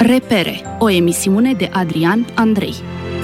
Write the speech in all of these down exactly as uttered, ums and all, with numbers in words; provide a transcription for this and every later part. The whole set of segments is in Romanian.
Repere, o emisiune de Adrian Andrei.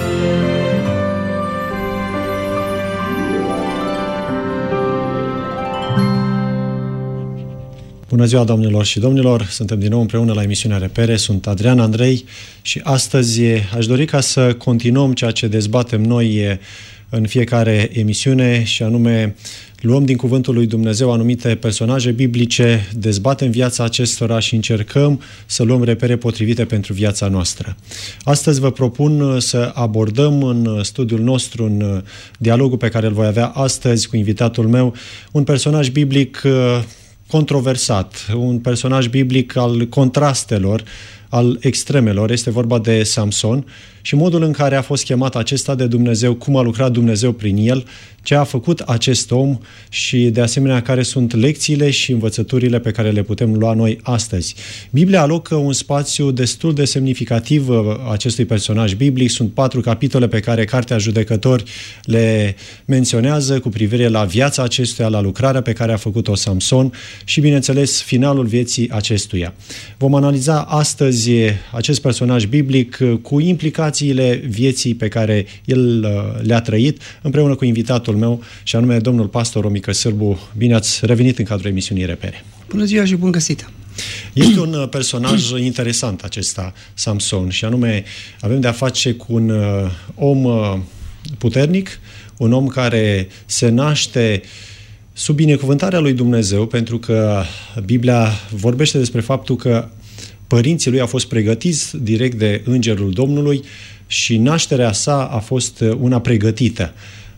Bună ziua, doamnelor și domnilor! Suntem din nou împreună la emisiunea Repere. Sunt Adrian Andrei și astăzi aș dori ca să continuăm ceea ce dezbatem noi în fiecare emisiune, și anume luăm din cuvântul lui Dumnezeu anumite personaje biblice, dezbatem viața acestora și încercăm să luăm repere potrivite pentru viața noastră. Astăzi vă propun să abordăm în studiul nostru, în dialogul pe care îl voi avea astăzi cu invitatul meu, un personaj biblic controversat, un personaj biblic al contrastelor, al extremelor. Este vorba de Samson și modul în care a fost chemat acesta de Dumnezeu, cum a lucrat Dumnezeu prin el, ce a făcut acest om și, de asemenea, care sunt lecțiile și învățăturile pe care le putem lua noi astăzi. Biblia alocă un spațiu destul de semnificativ acestui personaj biblic. Sunt patru capitole pe care Cartea Judecători le menționează cu privire la viața acestuia, la lucrarea pe care a făcut-o Samson și, bineînțeles, finalul vieții acestuia. Vom analiza astăzi acest personaj biblic cu implicațiile vieții pe care el le-a trăit, împreună cu invitatul meu, și anume domnul pastor Romică Sârbu. Bine ați revenit în cadrul emisiunii Repere. Bună ziua și bun găsit! Este un personaj interesant acesta, Samson, și anume avem de-a face cu un om puternic, un om care se naște sub binecuvântarea lui Dumnezeu, pentru că Biblia vorbește despre faptul că părinții lui au fost pregătiți direct de Îngerul Domnului și nașterea sa a fost una pregătită.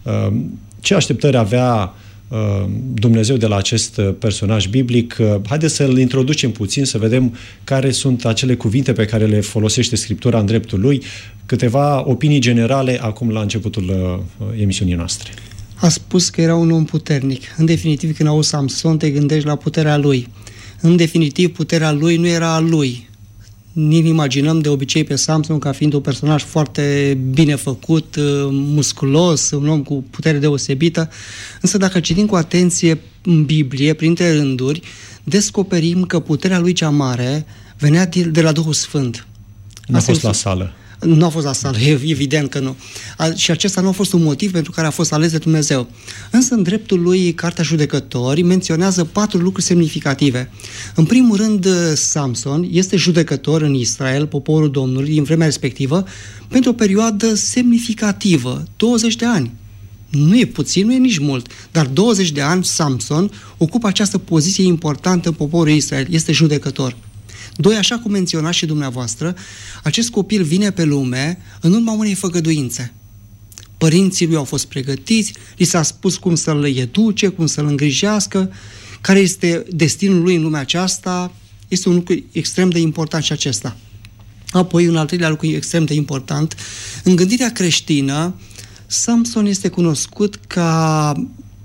Ce așteptări avea Dumnezeu de la acest personaj biblic? Haideți să-l introducem puțin, să vedem care sunt acele cuvinte pe care le folosește Scriptura în dreptul lui. Câteva opinii generale acum la începutul emisiunii noastre. A spus că era un om puternic. În definitiv, când auzi Samson, te gândești la puterea lui. În definitiv, puterea lui nu era a lui. Ni-l imaginăm de obicei pe Samson ca fiind un personaj foarte bine făcut, musculos, un om cu putere deosebită. Însă dacă citim cu atenție în Biblie, printre rânduri, descoperim că puterea lui cea mare venea de la Duhul Sfânt. Nu a fost la sală. Nu a fost la sală, evident că nu. A, și acesta nu a fost un motiv pentru care a fost ales de Dumnezeu. Însă, în dreptul lui, Cartea Judecători menționează patru lucruri semnificative. În primul rând, Samson este judecător în Israel, poporul Domnului, din vremea respectivă, pentru o perioadă semnificativă, douăzeci de ani. Nu e puțin, nu e nici mult, dar douăzeci de ani Samson ocupă această poziție importantă în poporul Israel, este judecător. Doi, așa cum menționați și dumneavoastră, acest copil vine pe lume în urma unei făgăduințe. Părinții lui au fost pregătiți, li s-a spus cum să-l educe, cum să-l îngrijească, care este destinul lui în lumea aceasta. Este un lucru extrem de important și acesta. Apoi, un al treilea lucru extrem de important, în gândirea creștină, Samson este cunoscut ca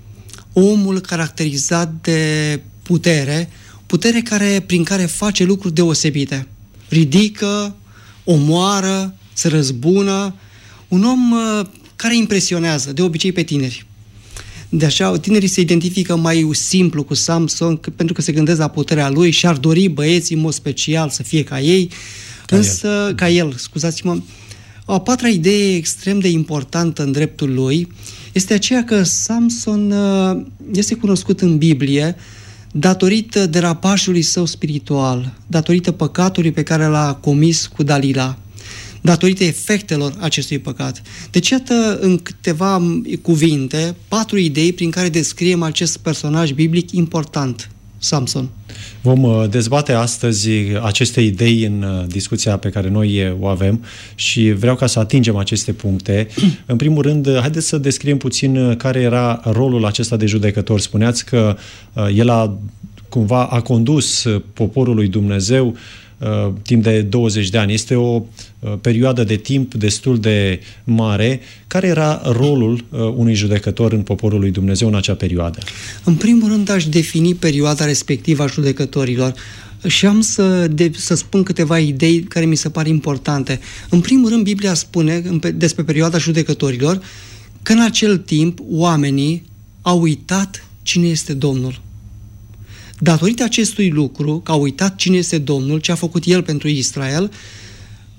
omul caracterizat de putere, putere care, prin care face lucruri deosebite. Ridică, omoară, se răzbună. Un om uh, care impresionează, de obicei, pe tineri. De așa, tinerii se identifică mai simplu cu Samson, că, pentru că se gândesc la puterea lui și ar dori băieții, în mod special, să fie ca ei. Ca însă, el. ca el, scuzați-mă. O a patra idee extrem de importantă în dreptul lui este aceea că Samson uh, este cunoscut în Biblie datorită derapajului său spiritual, datorită păcatului pe care l-a comis cu Dalila, datorită efectelor acestui păcat. Deci, iată, în câteva cuvinte, patru idei prin care descriem acest personaj biblic important, Samson. Vom dezbate astăzi aceste idei în discuția pe care noi o avem și vreau ca să atingem aceste puncte. În primul rând, haideți să descriem puțin care era rolul acesta de judecător. Spuneați că el a cumva a condus poporul lui Dumnezeu uh, timp de douăzeci de ani. Este o uh, perioadă de timp destul de mare. Care era rolul uh, unui judecător în poporul lui Dumnezeu în acea perioadă? În primul rând aș defini perioada respectivă a judecătorilor și am să, de, să spun câteva idei care mi se par importante. În primul rând, Biblia spune despre perioada judecătorilor că în acel timp oamenii au uitat cine este Domnul. Datorită acestui lucru, că au uitat cine este Domnul, ce a făcut El pentru Israel,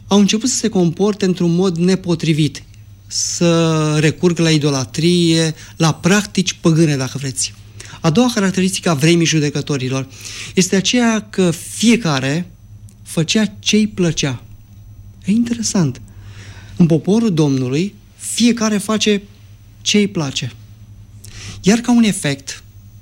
au început să se comporte într-un mod nepotrivit, să recurgă la idolatrie, la practici păgâne, dacă vreți. A doua caracteristică a vremii judecătorilor este aceea că fiecare făcea ce îi plăcea. E interesant. În poporul Domnului, fiecare face ce îi place. Iar ca un efect,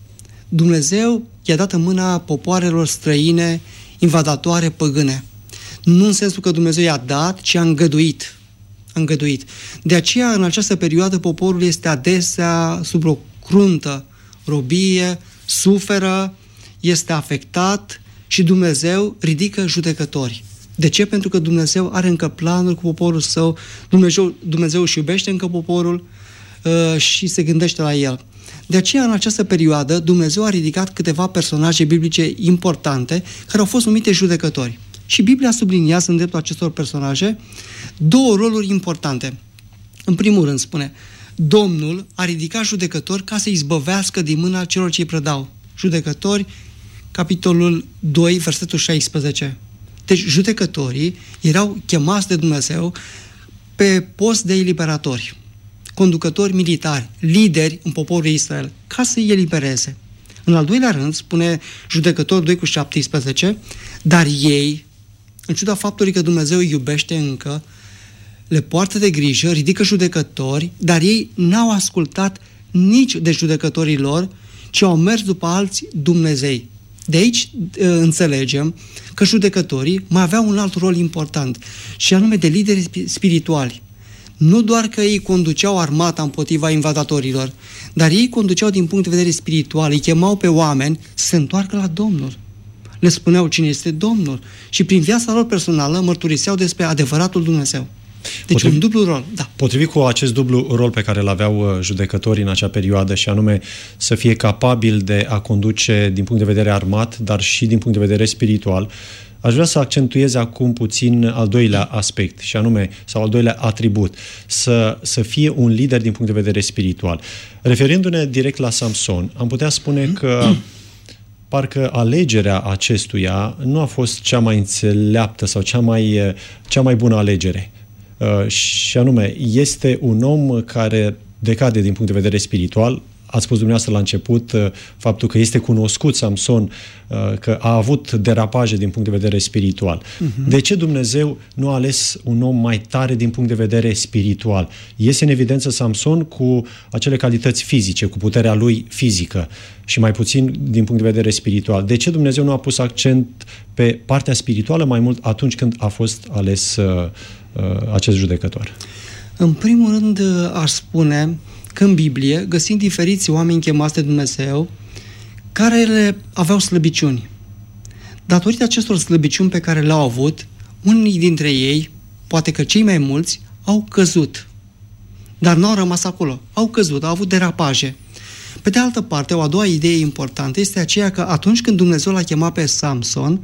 Dumnezeu i-a dat în mâna popoarelor străine, invadatoare, păgâne. Nu în sensul că Dumnezeu i-a dat, ci a îngăduit. A îngăduit. De aceea, în această perioadă, poporul este adesea sub o cruntă robie, suferă, este afectat și Dumnezeu ridică judecători. De ce? Pentru că Dumnezeu are încă planuri cu poporul său, Dumnezeu, Dumnezeu își iubește încă poporul uh, și se gândește la el. De aceea, în această perioadă, Dumnezeu a ridicat câteva personaje biblice importante care au fost numite judecători. Și Biblia subliniază în dreptul acestor personaje două roluri importante. În primul rând spune, Domnul a ridicat judecători ca să izbăvească din mâna celor ce îi prădau. Judecători, capitolul doi, versetul șaisprezece. Deci judecătorii erau chemați de Dumnezeu pe post de eliberatori, conducători militari, lideri în poporul Israel, ca să îi elibereze. În al doilea rând, spune judecător doi cu șaptesprezece, dar ei, în ciuda faptului că Dumnezeu îi iubește încă, le poartă de grijă, ridică judecători, dar ei n-au ascultat nici de judecătorii lor, ci au mers după alți Dumnezei. De aici înțelegem că judecătorii mai aveau un alt rol important, și anume de lideri spirituali. Nu doar că ei conduceau armata împotriva invadatorilor, dar ei conduceau din punct de vedere spiritual, îi chemau pe oameni să se întoarcă la Domnul. Le spuneau cine este Domnul și prin viața lor personală mărturiseau despre adevăratul Dumnezeu. Deci Potrivit, un dublu rol. Da. Potrivit cu acest dublu rol pe care îl aveau judecătorii în acea perioadă, și anume să fie capabil de a conduce din punct de vedere armat, dar și din punct de vedere spiritual, aș vrea să accentuez acum puțin al doilea aspect, și anume, sau al doilea atribut, să, să fie un lider din punct de vedere spiritual. Referindu-ne direct la Samson, am putea spune că parcă alegerea acestuia nu a fost cea mai înțeleaptă sau cea mai, cea mai bună alegere. Uh, și anume, este un om care decade din punct de vedere spiritual. Ați spus dumneavoastră la început uh, faptul că este cunoscut Samson, uh, că a avut derapaje din punct de vedere spiritual. Uh-huh. De ce Dumnezeu nu a ales un om mai tare din punct de vedere spiritual? Iese în evidență Samson cu acele calități fizice, cu puterea lui fizică și mai puțin din punct de vedere spiritual. De ce Dumnezeu nu a pus accent pe partea spirituală mai mult atunci când a fost ales uh, acest judecător? În primul rând, aș spune că în Biblie găsim diferiți oameni chemați de Dumnezeu care le aveau slăbiciuni. Datorită acestor slăbiciuni pe care le-au avut, unii dintre ei, poate că cei mai mulți, au căzut. Dar nu au rămas acolo. Au căzut, au avut derapaje. Pe de altă parte, o a doua idee importantă este aceea că atunci când Dumnezeu l-a chemat pe Samson,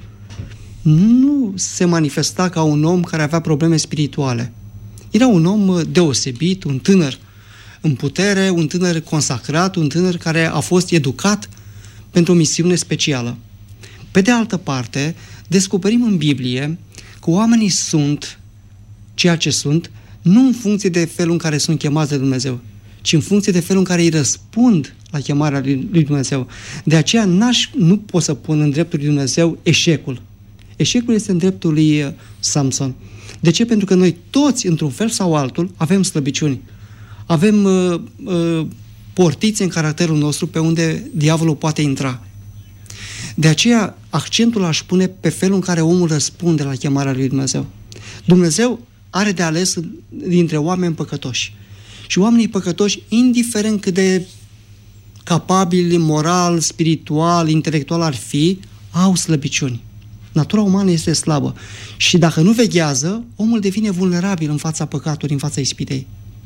nu se manifesta ca un om care avea probleme spirituale. Era un om deosebit, un tânăr în putere, un tânăr consacrat, un tânăr care a fost educat pentru o misiune specială. Pe de altă parte, descoperim în Biblie că oamenii sunt ceea ce sunt, nu în funcție de felul în care sunt chemați de Dumnezeu, ci în funcție de felul în care îi răspund la chemarea lui Dumnezeu. De aceea n-aș, nu pot să pun în dreptul lui Dumnezeu eșecul. Eșecul este în dreptul lui Samson. De ce? Pentru că noi toți, într-un fel sau altul, avem slăbiciuni. Avem uh, uh, portițe în caracterul nostru pe unde diavolul poate intra. De aceea, accentul aș pune pe felul în care omul răspunde la chemarea lui Dumnezeu. Dumnezeu are de ales dintre oameni păcătoși. Și oamenii păcătoși, indiferent cât de capabili, moral, spiritual, intelectual ar fi, au slăbiciuni. Natura umană este slabă. Și dacă nu veghează, omul devine vulnerabil în fața păcatului, în fața ispitei.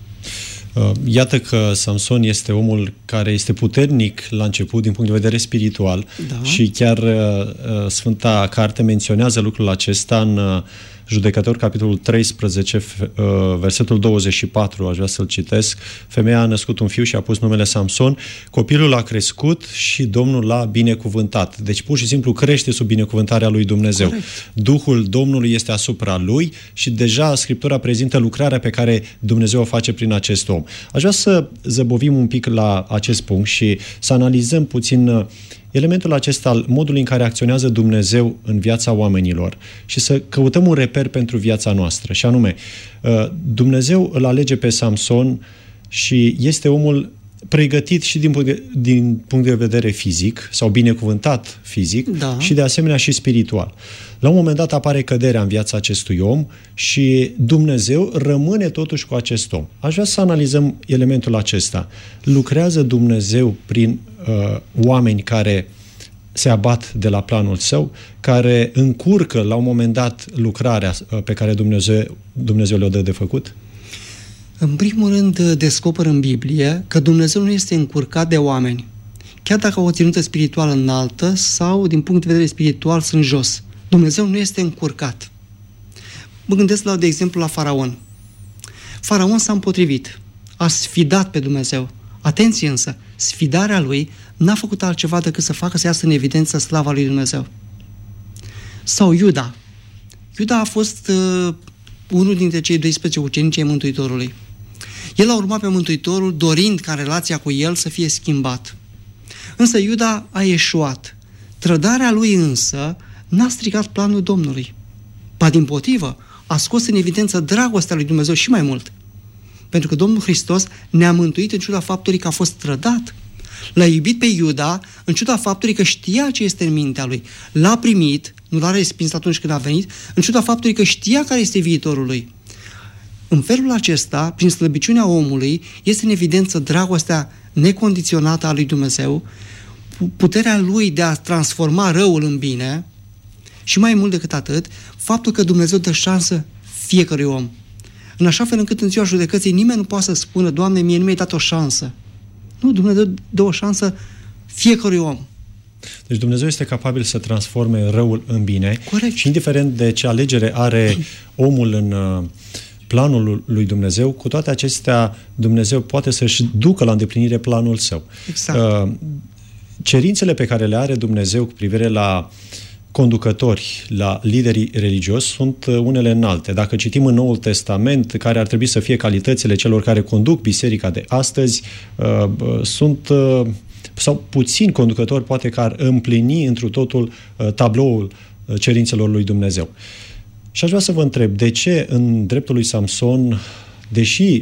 Iată că Samson este omul care este puternic la început din punct de vedere spiritual, da. Și chiar Sfânta Carte menționează lucrul acesta în Judecători, capitolul treisprezece, versetul douăzeci și patru, aș vrea să-l citesc. Femeia a născut un fiu și a pus numele Samson. Copilul a crescut și Domnul l-a binecuvântat. Deci pur și simplu crește sub binecuvântarea lui Dumnezeu. Corect. Duhul Domnului este asupra lui și deja Scriptura prezintă lucrarea pe care Dumnezeu o face prin acest om. Aș vrea să zăbovim un pic la acest punct și să analizăm puțin elementul acesta al modului în care acționează Dumnezeu în viața oamenilor și să căutăm un reper pentru viața noastră. Și anume, Dumnezeu îl alege pe Samson și este omul pregătit și din punct de, din punct de vedere fizic sau binecuvântat fizic, da, și de asemenea și spiritual. La un moment dat apare căderea în viața acestui om și Dumnezeu rămâne totuși cu acest om. Aș vrea să analizăm elementul acesta. Lucrează Dumnezeu prin uh, oameni care se abat de la planul său, care încurcă la un moment dat lucrarea uh, pe care Dumnezeu, Dumnezeu le-o dă de făcut? În primul rând, descoperă în Biblie că Dumnezeu nu este încurcat de oameni, chiar dacă au o ținută spirituală înaltă sau, din punct de vedere spiritual, sunt jos. Dumnezeu nu este încurcat. Mă gândesc, la, de exemplu, la Faraon. Faraon s-a împotrivit, a sfidat pe Dumnezeu. Atenție însă, sfidarea lui n-a făcut altceva decât să facă să iasă în evidență slava lui Dumnezeu. Sau Iuda. Iuda a fost uh, unul dintre cei doisprezece ucenici ai Mântuitorului. El a urmat pe Mântuitorul dorind ca relația cu el să fie schimbat. Însă Iuda a eșuat. Trădarea lui însă n-a stricat planul Domnului. Ba dimpotrivă, a scos în evidență dragostea lui Dumnezeu și mai mult. Pentru că Domnul Hristos ne-a mântuit în ciuda faptului că a fost trădat. L-a iubit pe Iuda în ciuda faptului că știa ce este în mintea lui. L-a primit, nu l-a respins atunci când a venit, în ciuda faptului că știa care este viitorul lui. În felul acesta, prin slăbiciunea omului, este în evidență dragostea necondiționată a lui Dumnezeu, puterea lui de a transforma răul în bine și, mai mult decât atât, faptul că Dumnezeu dă șansă fiecărui om. În așa fel încât în ziua judecății nimeni nu poate să spună: Doamne, mie nu mi-ai dat o șansă. Nu, Dumnezeu dă o șansă fiecărui om. Deci Dumnezeu este capabil să transforme răul în bine. Corect. Și indiferent de ce alegere are omul în planul lui Dumnezeu, cu toate acestea Dumnezeu poate să-și ducă la îndeplinire planul său. Exact. Cerințele pe care le are Dumnezeu cu privire la conducători, la liderii religioși, sunt unele înalte. Dacă citim în Noul Testament care ar trebui să fie calitățile celor care conduc biserica de astăzi, sunt sau puțini conducători poate că ar împlini întru totul tabloul cerințelor lui Dumnezeu. Și aș vrea să vă întreb, de ce în dreptul lui Samson, deși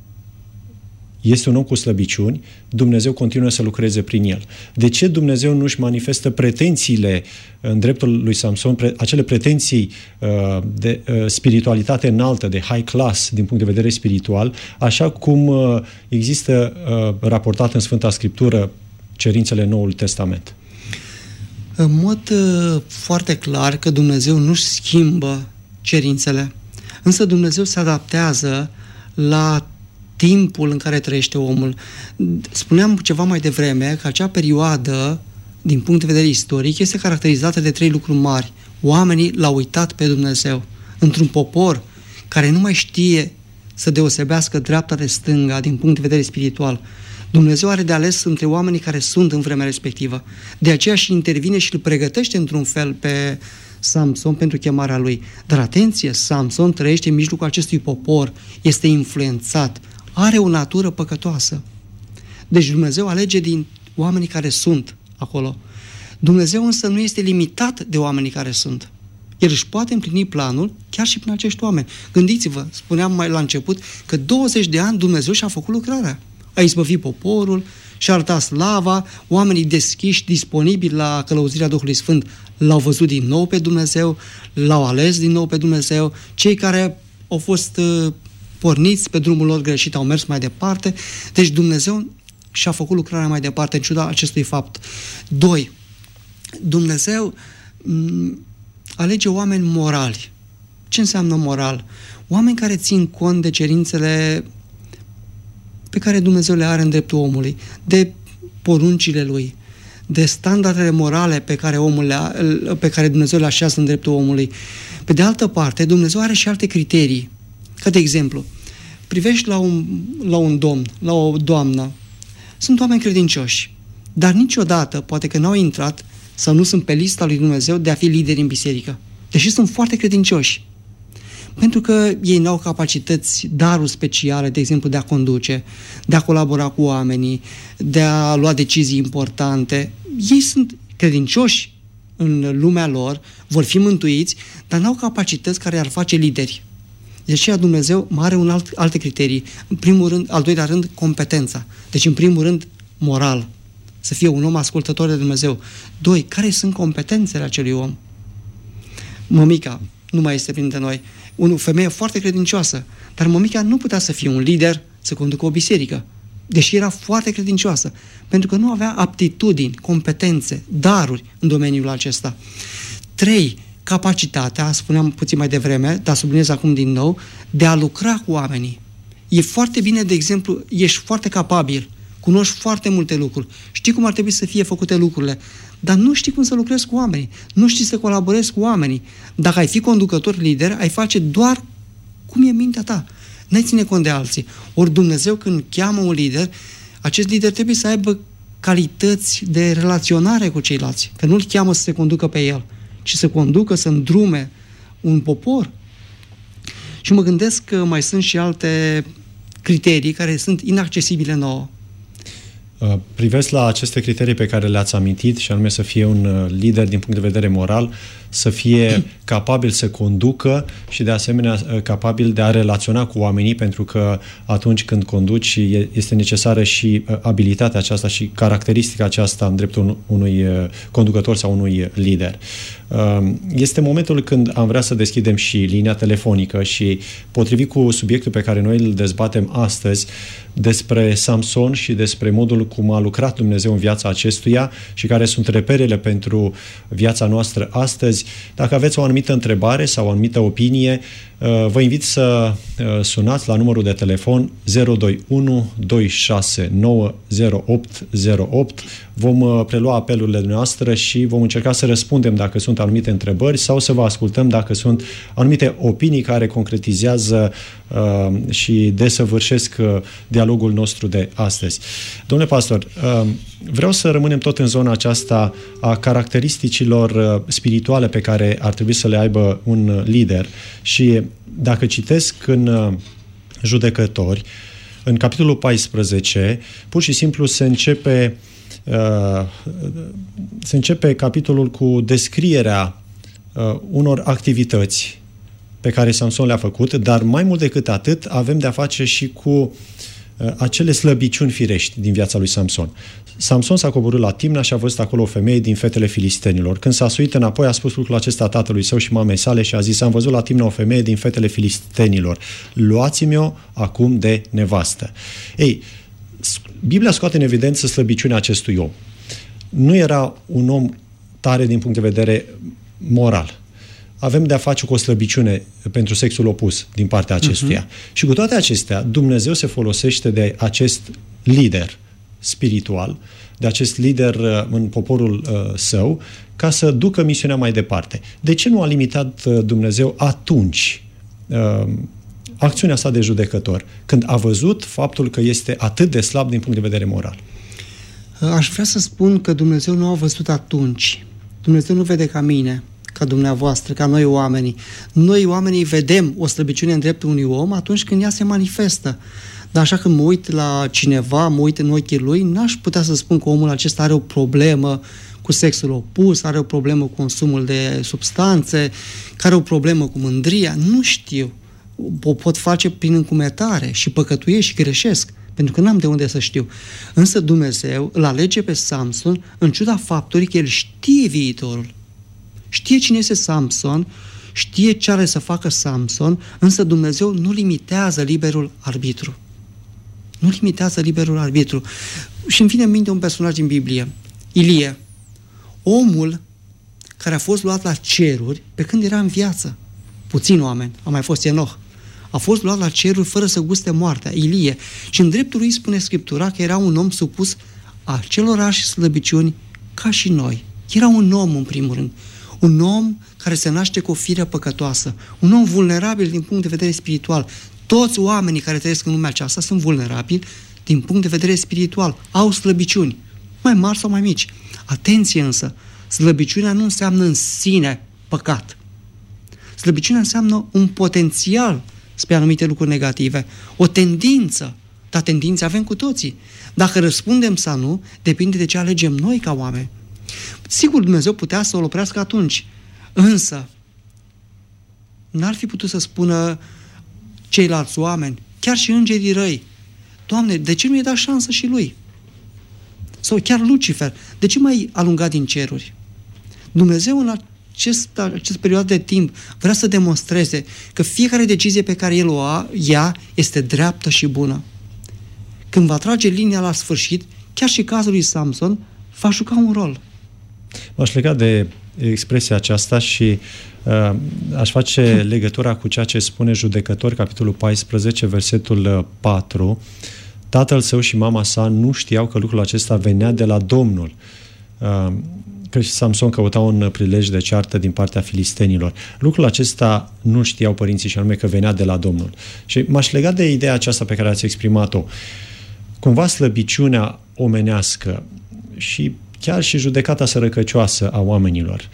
este un om cu slăbiciuni, Dumnezeu continuă să lucreze prin el? De ce Dumnezeu nu își manifestă pretențiile în dreptul lui Samson, pre, acele pretenții uh, de uh, spiritualitate înaltă, de high class din punct de vedere spiritual, așa cum uh, există uh, raportat în Sfânta Scriptură cerințele Noului Testament? În mod uh, foarte clar că Dumnezeu nu-și schimbă cerințele, însă Dumnezeu se adaptează la timpul în care trăiește omul. Spuneam ceva mai devreme că acea perioadă, din punct de vedere istoric, este caracterizată de trei lucruri mari. Oamenii l-au uitat pe Dumnezeu. Într-un popor care nu mai știe să deosebească dreapta de stânga din punct de vedere spiritual, Dumnezeu are de ales între oamenii care sunt în vremea respectivă. De aceea și intervine și îl pregătește într-un fel pe Samson pentru chemarea lui. Dar atenție, Samson trăiește în mijlocul acestui popor, este influențat, are o natură păcătoasă. Deci Dumnezeu alege din oamenii care sunt acolo. Dumnezeu însă nu este limitat de oamenii care sunt. El își poate împlini planul chiar și prin acești oameni. Gândiți-vă, spuneam mai la început, că douăzeci de ani Dumnezeu și-a făcut lucrarea. A izbăvit poporul, și-a arătat slava, oamenii deschiși, disponibili la călăuzirea Duhului Sfânt, l-au văzut din nou pe Dumnezeu, l-au ales din nou pe Dumnezeu, cei care au fost uh, porniți pe drumul lor greșit au mers mai departe, deci Dumnezeu și-a făcut lucrarea mai departe în ciuda acestui fapt. Doi, Dumnezeu m- alege oameni morali. Ce înseamnă moral? Oameni care țin cont de cerințele pe care Dumnezeu le are în dreptul omului, de poruncile Lui, de standardele morale pe care, omul le a, pe care Dumnezeu le așează în dreptul omului. Pe de altă parte, Dumnezeu are și alte criterii. Ca de exemplu, privești la un, la un domn, la o doamnă, sunt oameni credincioși, dar niciodată, poate că n-au intrat sau nu sunt pe lista lui Dumnezeu de a fi lideri în biserică, deși sunt foarte credincioși. Pentru că ei n-au capacități, daruri speciale, de exemplu, de a conduce, de a colabora cu oamenii, de a lua decizii importante. Ei sunt credincioși în lumea lor, vor fi mântuiți, dar n-au capacități care ar face lideri. De aceea Dumnezeu mai are un alt, alte criterii. În primul rând, al doilea rând, competența. Deci, în primul rând, moral. Să fie un om ascultător de Dumnezeu. Doi, care sunt competențele acelui om? Mămica nu mai este printre noi. O femeie foarte credincioasă, dar mămica nu putea să fie un lider, să conducă o biserică, deși era foarte credincioasă, pentru că nu avea aptitudini, competențe, daruri în domeniul acesta. Trei, capacitatea, spuneam puțin mai devreme, dar subliniez acum din nou, de a lucra cu oamenii. E foarte bine, de exemplu, ești foarte capabil, cunoști foarte multe lucruri, știi cum ar trebui să fie făcute lucrurile, dar nu știi cum să lucrezi cu oamenii, nu știi să colaborezi cu oamenii. Dacă ai fi conducător lider, ai face doar cum e mintea ta. N-ai ține cont de alții. Ori Dumnezeu, când cheamă un lider, acest lider trebuie să aibă calități de relaționare cu ceilalți, că nu-l cheamă să se conducă pe el, ci să conducă, să îndrume un popor. Și mă gândesc că mai sunt și alte criterii care sunt inaccesibile nouă. Privesc la aceste criterii pe care le-ați amintit, și anume să fie un lider din punct de vedere moral, să fie capabil să conducă și de asemenea capabil de a relaționa cu oamenii, pentru că atunci când conduci este necesară și abilitatea aceasta și caracteristica aceasta în dreptul unui conducător sau unui lider. Este momentul când am vrea să deschidem și linia telefonică și, potrivit cu subiectul pe care noi îl dezbatem astăzi, despre Samson și despre modul cum a lucrat Dumnezeu în viața acestuia și care sunt reperele pentru viața noastră astăzi. Dacă aveți o anumită întrebare sau o anumită opinie, vă invit să sunați la numărul de telefon zero doi unu doi șase nouă zero opt zero opt. Vom prelua apelurile noastre și vom încerca să răspundem dacă sunt anumite întrebări sau să vă ascultăm dacă sunt anumite opinii care concretizează uh, și desăvârșesc uh, dialogul nostru de astăzi. Domnule pastor, uh, vreau să rămânem tot în zona aceasta a caracteristicilor uh, spirituale pe care ar trebui să le aibă un lider. Și dacă citesc în uh, Judecători, în capitolul paisprezece, pur și simplu se începe Uh, se începe capitolul cu descrierea uh, unor activități pe care Samson le-a făcut, dar mai mult decât atât avem de-a face și cu uh, acele slăbiciuni firești din viața lui Samson. Samson s-a coborât la Timna și a văzut acolo o femeie din fetele filistenilor. Când s-a suit înapoi, a spus lucrul acesta tatălui său și mamei sale și a zis: am văzut la Timna o femeie din fetele filistenilor. Luați-mi-o acum de nevastă. Ei, Biblia scoate în evidență slăbiciunea acestui om. Nu era un om tare din punct de vedere moral. Avem de a face cu o slăbiciune pentru sexul opus din partea acestuia. Uh-huh. Și cu toate acestea, Dumnezeu se folosește de acest lider spiritual, de acest lider în poporul uh, său, ca să ducă misiunea mai departe. De ce nu a limitat uh, Dumnezeu atunci uh, acțiunea sa de judecător, când a văzut faptul că este atât de slab din punct de vedere moral? Aș vrea să spun că Dumnezeu nu a văzut atunci. Dumnezeu nu vede ca mine, ca dumneavoastră, ca noi oamenii. Noi oamenii vedem o slăbiciune în dreptul unui om atunci când ea se manifestă. Dar așa când mă uit la cineva, mă uit în ochii lui, n-aș putea să spun că omul acesta are o problemă cu sexul opus, are o problemă cu consumul de substanțe, că are o problemă cu mândria. Nu știu. O pot face prin încumetare și păcătuiesc și greșesc, pentru că n-am de unde să știu. Însă Dumnezeu îl alege pe Samson în ciuda faptului că el știe viitorul. Știe cine este Samson, știe ce are să facă Samson, însă Dumnezeu nu limitează liberul arbitru. Nu limitează liberul arbitru. Și îmi vine în minte un personaj din Biblie, Ilie, omul care a fost luat la ceruri pe când era în viață. Puțini oameni, a mai fost Enoch. A fost luat la ceruri fără să guste moartea, Ilie. Și în dreptul lui spune Scriptura că era un om supus acelorași slăbiciuni ca și noi. Era un om, în primul rând. Un om care se naște cu o fire păcătoasă. Un om vulnerabil din punct de vedere spiritual. Toți oamenii care trăiesc în lumea aceasta sunt vulnerabili din punct de vedere spiritual. Au slăbiciuni, mai mari sau mai mici. Atenție însă, slăbiciunea nu înseamnă în sine păcat. Slăbiciunea înseamnă un potențial spre anumite lucruri negative, o tendință, dar tendințe avem cu toții. Dacă răspundem sau nu, depinde de ce alegem noi ca oameni. Sigur, Dumnezeu putea să o oprească atunci, însă n-ar fi putut să spună ceilalți oameni, chiar și îngerii răi, Doamne, de ce nu i-ai dat șansă și lui? Sau chiar Lucifer, de ce mai alungat din ceruri? Dumnezeu în acest, acest perioadă de timp vrea să demonstreze că fiecare decizie pe care El o ia este dreaptă și bună. Când va trage linia la sfârșit, chiar și cazul lui Samson va juca un rol. M-aș lega de expresia aceasta și uh, aș face legătura cu ceea ce spune Judecători, capitolul paisprezece, versetul patru. Tatăl său și mama sa nu știau că lucrul acesta venea de la Domnul. Uh, că Samson căuta un prilej de ceartă din partea filistenilor. Lucrul acesta nu știau părinții și anume că venea de la Domnul. Și m-aș lega de ideea aceasta pe care ați exprimat-o. Cumva slăbiciunea omenească și chiar și judecata sărăcăcioasă a oamenilor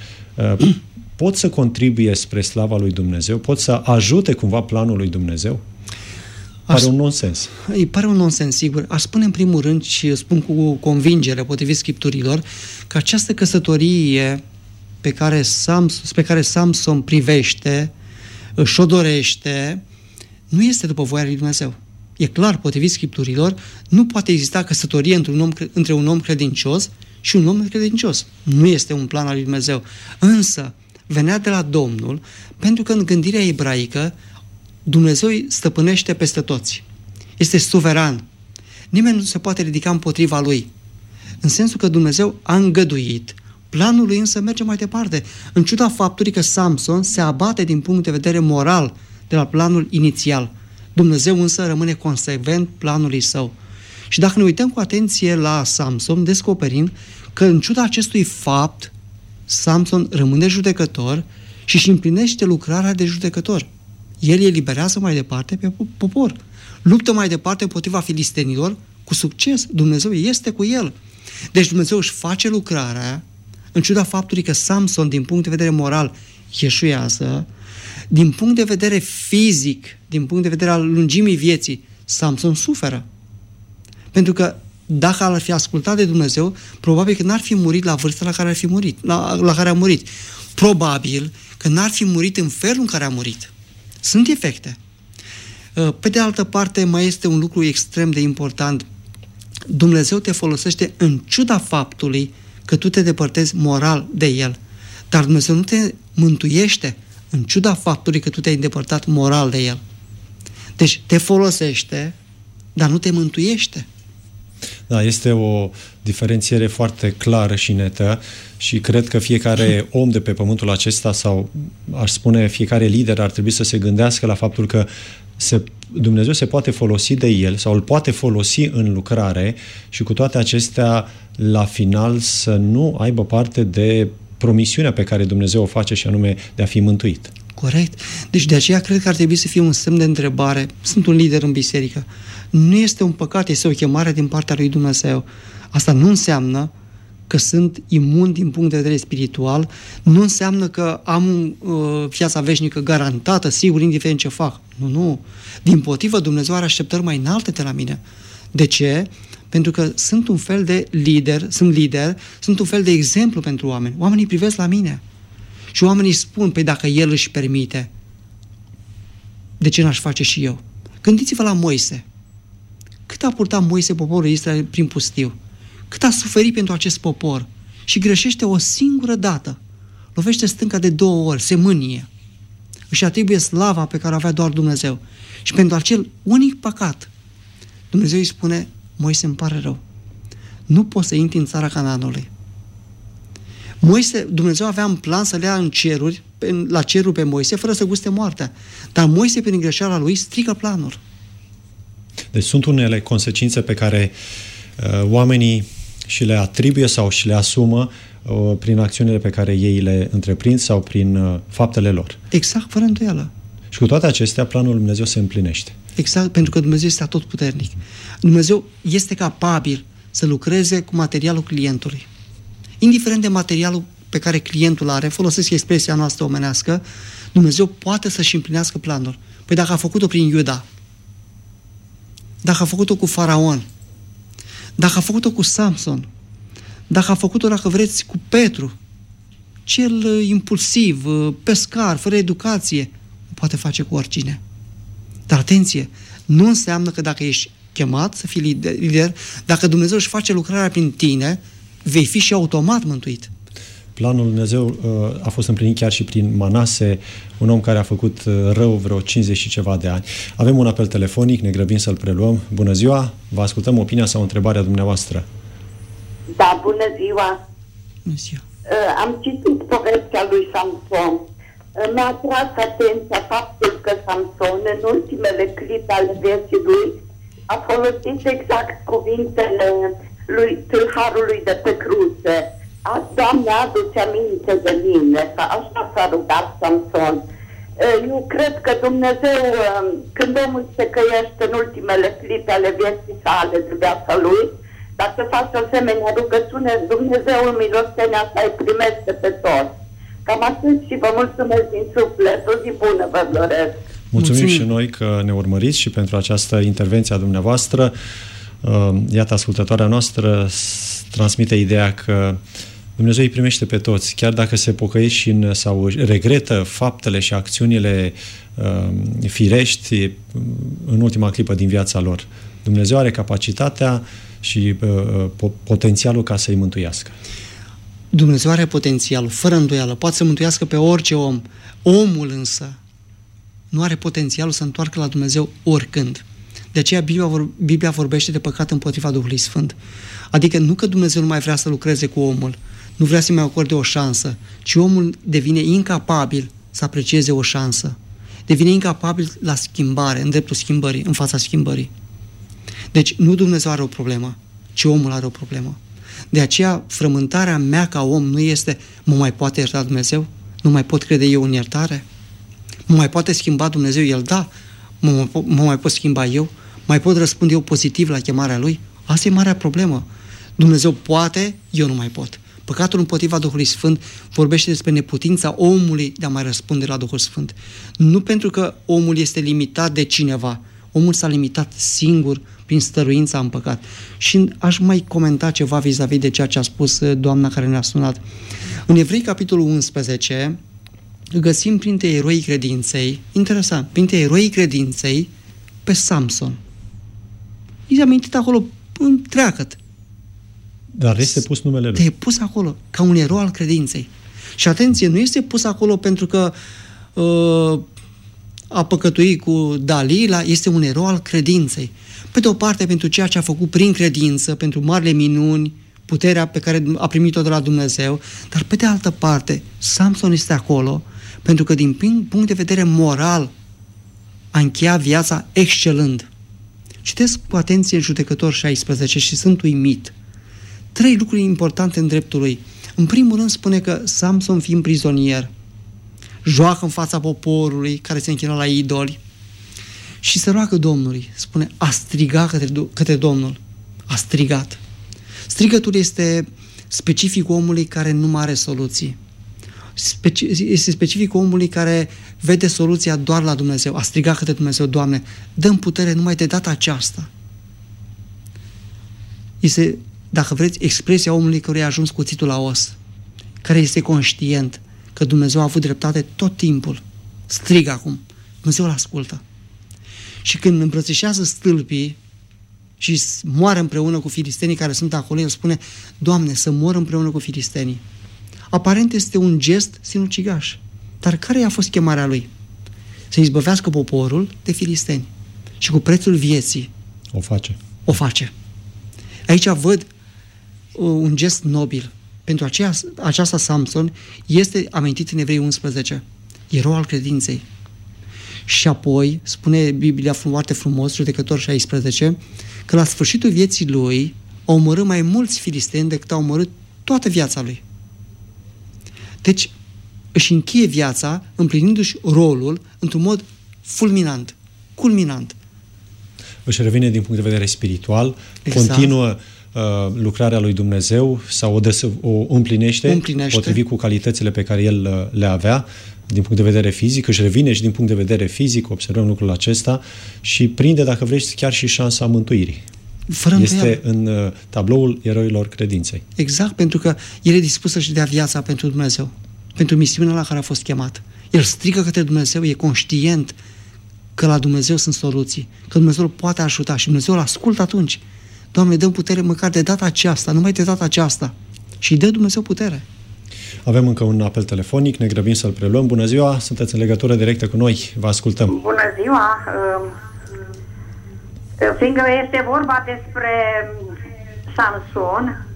pot să contribuie spre slava lui Dumnezeu? Pot să ajute cumva planul lui Dumnezeu? Pare Aș, un nonsens. Îi pare un nonsens, sigur. Aș spune în primul rând și spun cu convingere, potrivit Scripturilor, că această căsătorie pe care Samson, pe care Samson privește, își o dorește, nu este după voia lui Dumnezeu. E clar, potrivit Scripturilor, nu poate exista căsătorie între un om, între un om credincios și un om necredincios. Nu este un plan al lui Dumnezeu. Însă, venea de la Domnul, pentru că în gândirea ebraică Dumnezeu îi stăpânește peste toți. Este suveran. Nimeni nu se poate ridica împotriva lui. În sensul că Dumnezeu a îngăduit, planul lui însă merge mai departe. În ciuda faptului că Samson se abate din punct de vedere moral de la planul inițial. Dumnezeu însă rămâne consecvent planului său. Și dacă ne uităm cu atenție la Samson, descoperim că în ciuda acestui fapt, Samson rămâne judecător și își împlinește lucrarea de judecător. El eliberează mai departe pe popor. Luptă mai departe împotriva filistenilor cu succes. Dumnezeu este cu el. Deci Dumnezeu își face lucrarea, în ciuda faptului că Samson, din punct de vedere moral, ieșuiază, din punct de vedere fizic, din punct de vedere al lungimii vieții, Samson suferă. Pentru că dacă ar fi ascultat de Dumnezeu, probabil că n-ar fi murit la vârsta la care ar fi murit, la, la care a murit. Probabil că n-ar fi murit în felul în care a murit. Sunt efecte. Pe de altă parte, mai este un lucru extrem de important. Dumnezeu te folosește în ciuda faptului că tu te depărtezi moral de El. Dar Dumnezeu nu te mântuiește în ciuda faptului că tu te-ai îndepărtat moral de El. Deci te folosește, dar nu te mântuiește. Da, este o diferențiere foarte clară și netă și cred că fiecare om de pe pământul acesta sau, aș spune, fiecare lider ar trebui să se gândească la faptul că se, Dumnezeu se poate folosi de el sau îl poate folosi în lucrare și cu toate acestea, la final, să nu aibă parte de promisiunea pe care Dumnezeu o face și anume de a fi mântuit. Corect. Deci de aceea cred că ar trebui să fie un semn de întrebare. Sunt un lider în biserică. Nu este un păcat, este o chemare din partea lui Dumnezeu. Asta nu înseamnă că sunt imun din punct de vedere spiritual, nu înseamnă că am uh, viața veșnică garantată, sigur, indiferent ce fac. Nu, nu. Dimpotrivă, Dumnezeu are așteptări mai înalte de la mine. De ce? Pentru că sunt un fel de lider, sunt lider, sunt un fel de exemplu pentru oameni. Oamenii privesc la mine. Și oamenii spun, păi dacă El își permite, de ce n-aș face și eu? Gândiți-vă la Moise. Cât a purtat Moise poporul Israel prin pustiu? Cât a suferit pentru acest popor? Și greșește o singură dată. Lovește stânca de două ori, se mânie. Își atribuie slava pe care o avea doar Dumnezeu. Și pentru acel unic păcat, Dumnezeu îi spune, Moise, îmi pare rău. Nu poți să intri în țara Canaanului. Moise, Dumnezeu avea în plan să le ia în ceruri, la cerul pe Moise, fără să guste moartea. Dar Moise, prin greșeala lui, strică planul. Deci sunt unele consecințe pe care uh, oamenii și le atribuie sau și le asumă uh, prin acțiunile pe care ei le întreprind sau prin uh, faptele lor. Exact, fără îndoială. Și cu toate acestea, planul lui Dumnezeu se împlinește. Exact, pentru că Dumnezeu este atotputernic. Dumnezeu este capabil să lucreze cu materialul clientului. Indiferent de materialul pe care clientul are, folosesc expresia noastră omenească, Dumnezeu poate să-și împlinească planul. Păi dacă a făcut-o prin Iuda, dacă a făcut-o cu Faraon, dacă a făcut-o cu Samson, dacă a făcut-o, dacă vreți, cu Petru, cel impulsiv, pescar, fără educație, o poate face cu oricine. Dar atenție, nu înseamnă că dacă ești chemat să fii lider, dacă Dumnezeu își face lucrarea prin tine, vei fi și automat mântuit. Planul lui Dumnezeu uh, a fost împlinit chiar și prin Manase, un om care a făcut uh, rău vreo cincizeci și ceva de ani. Avem un apel telefonic, ne grăbim să-l preluăm. Bună ziua, vă ascultăm opinia sau întrebarea dumneavoastră. Da, bună ziua. Bună ziua. Uh, am citit povestea lui Samson. Uh, mi-a atras atenția faptul că Samson, în ultimele clipe ale vieții lui, a folosit exact cuvintele lui tâlharului de pe cruce. Doamne, adu-ți aminte de mine. Așa s-a rugat Samson. Eu cred că Dumnezeu, când omul se căiește în ultimele clipe ale vieții sale, de viața lui, dacă face o asemenea rugăciune, Dumnezeul milostenia sa îi primește pe toți. Cam atât și vă mulțumesc din suflet. O zi bună vă doresc. Mulțumim și noi că ne urmăriți și pentru această intervenție a dumneavoastră. Iată, ascultătoarea noastră transmite ideea că Dumnezeu îi primește pe toți, chiar dacă se pocăiesc și în, sau regretă faptele și acțiunile uh, firești în ultima clipă din viața lor. Dumnezeu are capacitatea și uh, potențialul ca să-i mântuiască. Dumnezeu are potențial, fără îndoială, poate să mântuiască pe orice om. Omul însă nu are potențialul să întoarcă la Dumnezeu oricând. De aceea Biblia, vor, Biblia vorbește de păcat împotriva Duhului Sfânt. Adică nu că Dumnezeu nu mai vrea să lucreze cu omul, nu vrea să-i mai acorde o șansă, ci omul devine incapabil să aprecieze o șansă. Devine incapabil la schimbare, în dreptul schimbării, în fața schimbării. Deci nu Dumnezeu are o problemă, ci omul are o problemă. De aceea frământarea mea ca om nu este mă mai poate ierta Dumnezeu? Nu mai pot crede eu în iertare? Mă mai poate schimba Dumnezeu? El da. Mă, mă mai pot schimba eu? Mai pot răspunde eu pozitiv la chemarea Lui? Asta e marea problemă. Dumnezeu poate, eu nu mai pot. Păcatul împotriva Duhului Sfânt vorbește despre neputința omului de a mai răspunde la Duhul Sfânt. Nu pentru că omul este limitat de cineva. Omul s-a limitat singur prin stăruința în păcat. Și aș mai comenta ceva vis-a-vis de ceea ce a spus doamna care ne-a sunat. În Evrei, capitolul unsprezece, găsim printre eroii credinței, interesant, printre eroii credinței, pe Samson. I-a amintit acolo întreagăt. Dar este pus numele lui. E pus acolo, ca un erou al credinței. Și atenție, nu este pus acolo pentru că uh, a păcătuit cu Dalila, este un erou al credinței. Pe de o parte, pentru ceea ce a făcut prin credință, pentru marile minuni, puterea pe care a primit-o de la Dumnezeu, dar pe de altă parte, Samson este acolo pentru că din punct de vedere moral a încheiat viața excelând. Citesc cu atenție în Judecători șaisprezece și sunt uimit. Trei lucruri importante în dreptul lui. În primul rând spune că Samson, fiind prizonier, joacă în fața poporului care se închină la idoli și se roagă Domnului. Spune, a strigat către, către Domnul. A strigat. Strigătul este specific omului care nu mai are soluții. Speci- este specific omului care vede soluția doar la Dumnezeu. A strigat către Dumnezeu, Doamne, dă-mi putere numai de data aceasta. Este, dacă vreți, expresia omului care a ajuns cuțitul la os, care este conștient că Dumnezeu a avut dreptate tot timpul. Strigă acum. Dumnezeu îl ascultă. Și când îmbrățișează stâlpii și moare împreună cu filistenii care sunt acolo, el spune, Doamne, să mor împreună cu filistenii. Aparent este un gest sinucigaș. Dar care a fost chemarea lui? Să izbăvească poporul de filisteni. Și cu prețul vieții o face. O face. Aici văd un gest nobil. Pentru aceea, aceasta Samson este amintit în Evrei unsprezece. Erou al credinței. Și apoi spune Biblia foarte frumos, Judecători șaisprezece, că la sfârșitul vieții lui a omorât mai mulți filisteni decât a omorât toată viața lui. Deci își încheie viața împlinindu-și rolul într-un mod fulminant, culminant. Își revine din punct de vedere spiritual, exact. continuă uh, lucrarea lui Dumnezeu sau o, des- o împlinește, împlinește, potrivit cu calitățile pe care el uh, le avea din punct de vedere fizic, își revine și din punct de vedere fizic, observăm lucrul acesta și prinde, dacă vrei, chiar și șansa mântuirii. Fără este în uh, tabloul eroilor credinței. Exact, pentru că el e dispus să-și dea viața pentru Dumnezeu, pentru misiunea la care a fost chemat. El strigă către Dumnezeu, e conștient că la Dumnezeu sunt soluții, că Dumnezeu îl poate ajuta și Dumnezeu îl ascultă atunci. Doamne, dă-mi putere măcar de data aceasta, numai de data aceasta. Și îi dă Dumnezeu putere. Avem încă un apel telefonic, ne grăbim să-l preluăm. Bună ziua, sunteți în legătură directă cu noi, vă ascultăm. Bună ziua! Fiindcă este vorba despre Samson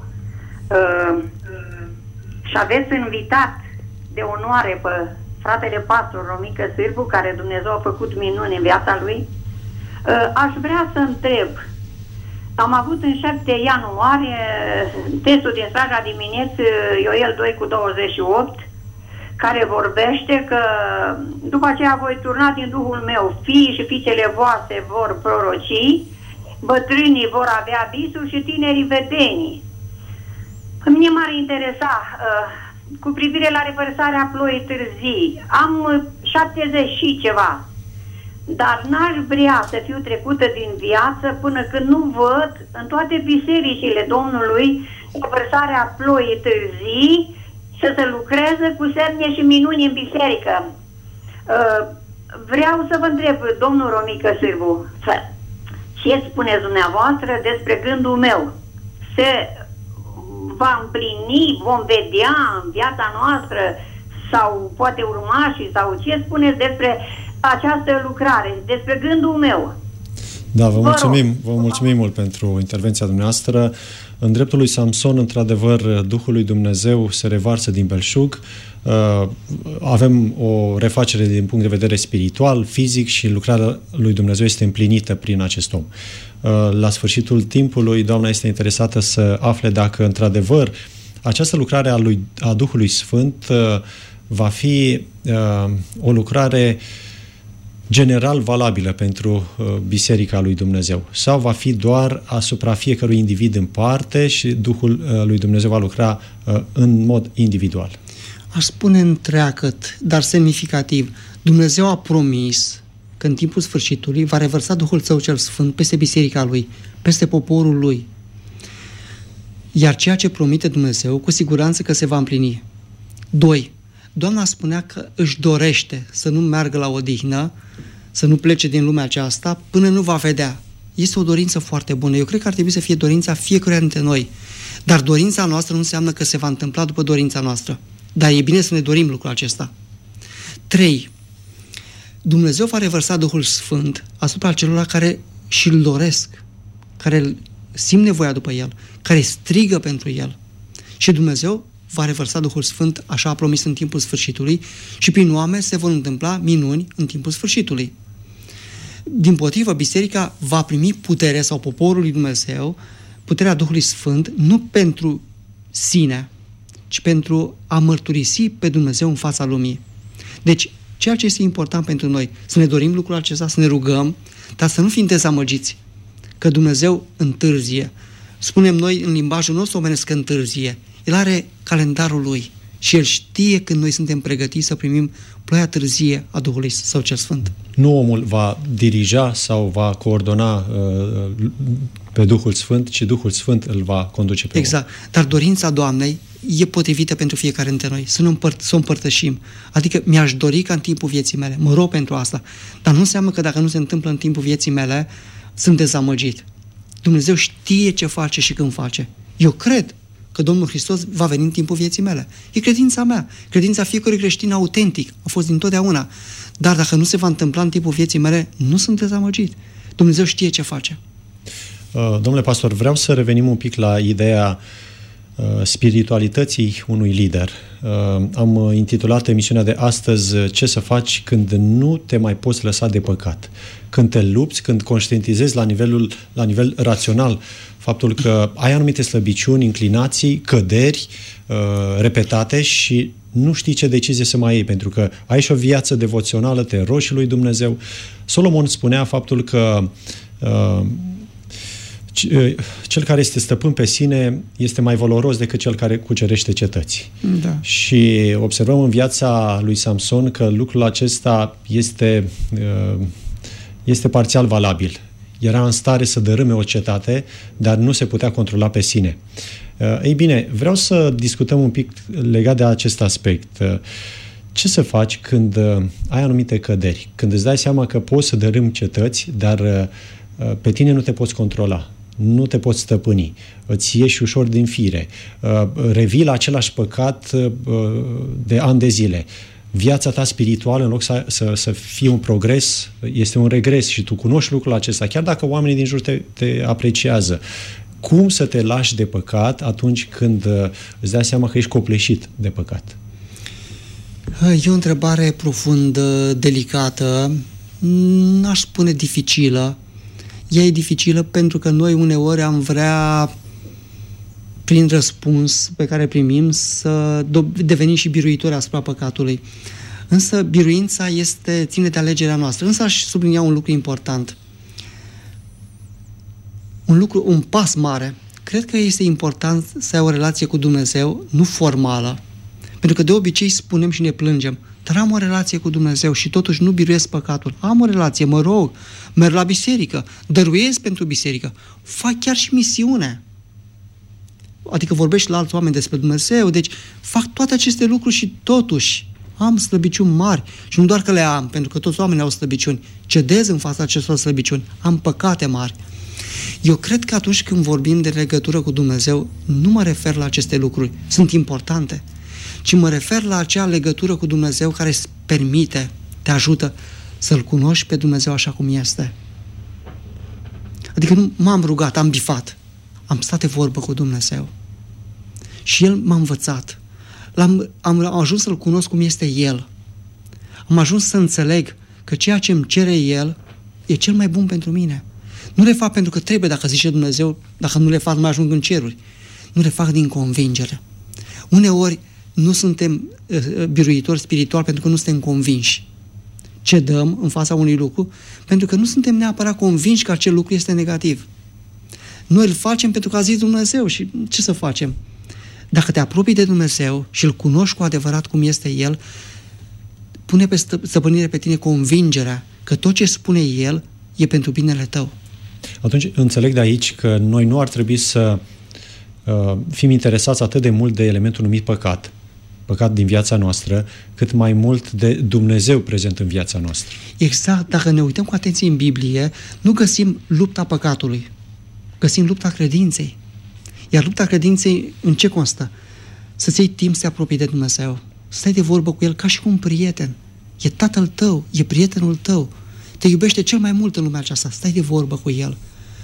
și aveți invitat de onoare pe fratele pastor Romică Sârbu, care Dumnezeu a făcut minuni în viața lui, aș vrea să întreb. Am avut în șapte ianuarie testul din Straja dimineți, Ioel doi cu douăzeci și opt, care vorbește că după aceea voi turna din Duhul meu, fiii și fiicele voastre vor proroci, bătrânii vor avea visuri și tinerii vedenii. Pe mine m-ar interesa uh, cu privire la revărsarea ploii târzii. Am șaptezeci și ceva, dar n-aș vrea să fiu trecută din viață până când nu văd în toate bisericile Domnului revărsarea ploii târzii, să se lucreze cu semne și minuni în biserică. Uh, vreau să vă întreb, domnul Romică Sârbu, ce spuneți dumneavoastră despre gândul meu? Se va împlini, vom vedea în viața noastră sau poate urmașii, sau ce spuneți despre această lucrare, despre gândul meu? Da, vă, vă mulțumim, vă mulțumim mult pentru intervenția dumneavoastră. În dreptul lui Samson, într-adevăr, Duhul lui Dumnezeu se revarsă din belșug. Avem o refacere din punct de vedere spiritual, fizic și lucrarea lui Dumnezeu este împlinită prin acest om. La sfârșitul timpului, Doamna este interesată să afle dacă, într-adevăr, această lucrare a, lui, a Duhului Sfânt va fi o lucrare general valabilă pentru uh, Biserica lui Dumnezeu sau va fi doar asupra fiecărui individ în parte și Duhul uh, lui Dumnezeu va lucra uh, în mod individual? Aș spune întreagăt, dar semnificativ. Dumnezeu a promis că în timpul sfârșitului va revărsa Duhul Său cel Sfânt peste Biserica Lui, peste poporul Lui. Iar ceea ce promite Dumnezeu, cu siguranță că se va împlini. Doi. Doamna spunea că își dorește să nu meargă la odihnă, să nu plece din lumea aceasta, până nu va vedea. Este o dorință foarte bună. Eu cred că ar trebui să fie dorința fiecăruia dintre noi. Dar dorința noastră nu înseamnă că se va întâmpla după dorința noastră. Dar e bine să ne dorim lucrul acesta. Trei. Dumnezeu va revărsa Duhul Sfânt asupra celor care și-l doresc, care simt nevoia după El, care strigă pentru El. Și Dumnezeu va revărsa Duhul Sfânt, așa a promis în timpul sfârșitului, și prin oameni se vor întâmpla minuni în timpul sfârșitului. Dimpotrivă, biserica va primi putere, sau poporul lui Dumnezeu, puterea Duhului Sfânt, nu pentru sine, ci pentru a mărturisi pe Dumnezeu în fața lumii. Deci, ceea ce este important pentru noi, să ne dorim lucrul acesta, să ne rugăm, dar să nu fim dezamăgiți că Dumnezeu întârzie. Spunem noi în limbajul nostru omenesc că întârzie. El are calendarul lui și El știe când noi suntem pregătiți să primim ploaia târzie a Duhului Său cel Sfânt. Nu omul va dirija sau va coordona uh, pe Duhul Sfânt, ci Duhul Sfânt îl va conduce pe exact. Om. Dar dorința Doamnei e potrivită pentru fiecare dintre noi, să, nu împăr- să o împărtășim. Adică mi-aș dori ca în timpul vieții mele, mă rog pentru asta, dar nu înseamnă că dacă nu se întâmplă în timpul vieții mele, sunt dezamăgit. Dumnezeu știe ce face și când face. Eu cred că Domnul Hristos va veni în timpul vieții mele. E credința mea. Credința fiecărui creștin autentic. A fost dintotdeauna. Dar dacă nu se va întâmpla în timpul vieții mele, nu sunt dezamăgit. Dumnezeu știe ce face. Domnule pastor, vreau să revenim un pic la ideea spiritualității unui lider. Am intitulat emisiunea de astăzi Ce să faci când nu te mai poți lăsa de păcat. Când te lupți, când conștientizezi la nivelul, la nivel rațional faptul că ai anumite slăbiciuni, inclinații, căderi repetate și nu știi ce decizie să mai iei, pentru că ai și o viață devoțională, te rogi lui Dumnezeu. Solomon spunea faptul că uh, cel care este stăpân pe sine este mai valoros decât cel care cucerește cetăți. Da. Și observăm în viața lui Samson că lucrul acesta este, este parțial valabil. Era în stare să dărâme o cetate, dar nu se putea controla pe sine. Ei bine, vreau să discutăm un pic legat de acest aspect. Ce să faci când ai anumite căderi? Când îți dai seama că poți să dărâmi cetăți, dar pe tine nu te poți controla. Nu te poți stăpâni, îți ieși ușor din fire, revii la același păcat de ani de zile. Viața ta spirituală, în loc să, să, să fie un progres, este un regres și tu cunoști lucrul acesta, chiar dacă oamenii din jur te, te apreciază. Cum să te lași de păcat atunci când îți dai seama că ești copleșit de păcat? E o întrebare profund delicată, n-aș spune dificilă. Ea e dificilă pentru că noi uneori am vrea, prin răspuns pe care primim, să devenim și biruitori asupra păcatului. Însă biruința este, ține de alegerea noastră. Însă aș sublinia un lucru important. Un lucru, un pas mare. Cred că este important să ai o relație cu Dumnezeu, nu formală. Pentru că de obicei spunem și ne plângem, dar am o relație cu Dumnezeu și totuși nu biruiesc păcatul. Am o relație, mă rog, merg la biserică, dăruiesc pentru biserică, fac chiar și misiune. Adică vorbești la alți oameni despre Dumnezeu, deci fac toate aceste lucruri și totuși am slăbiciuni mari. Și nu doar că le am, pentru că toți oamenii au slăbiciuni, cedez în fața acestor slăbiciuni, am păcate mari. Eu cred că atunci când vorbim de legătură cu Dumnezeu, nu mă refer la aceste lucruri, sunt importante, ci mă refer la acea legătură cu Dumnezeu care îți permite, te ajută să-L cunoști pe Dumnezeu așa cum este. Adică nu m-am rugat, am bifat, am stat de vorbă cu Dumnezeu. Și El m-a învățat. L-am, am, am ajuns să-L cunosc cum este El. Am ajuns să înțeleg că ceea ce îmi cere El e cel mai bun pentru mine. Nu le fac pentru că trebuie, dacă zice Dumnezeu, dacă nu le fac, nu mai ajung în ceruri. Nu le fac din convingere. Uneori nu suntem uh, biruitori spiritual pentru că nu suntem convinși. Cedăm în fața unui lucru pentru că nu suntem neapărat convinși că acel lucru este negativ. Noi îl facem pentru că a zis Dumnezeu și ce să facem? Dacă te apropii de Dumnezeu și îl cunoști cu adevărat cum este El, pune pe stăpânire pe tine convingerea că tot ce spune El e pentru binele tău. Atunci înțeleg de aici că noi nu ar trebui să uh, fim interesați atât de mult de elementul numit păcat, păcat din viața noastră, cât mai mult de Dumnezeu prezent în viața noastră. Exact. Dacă ne uităm cu atenție în Biblie, nu găsim lupta păcatului, găsim lupta credinței. Iar lupta credinței în ce constă? Să-ți iei timp să te apropii de Dumnezeu, să stai de vorbă cu El ca și cu un prieten. E tatăl tău, e prietenul tău. Te iubește cel mai mult în lumea aceasta, stai de vorbă cu El.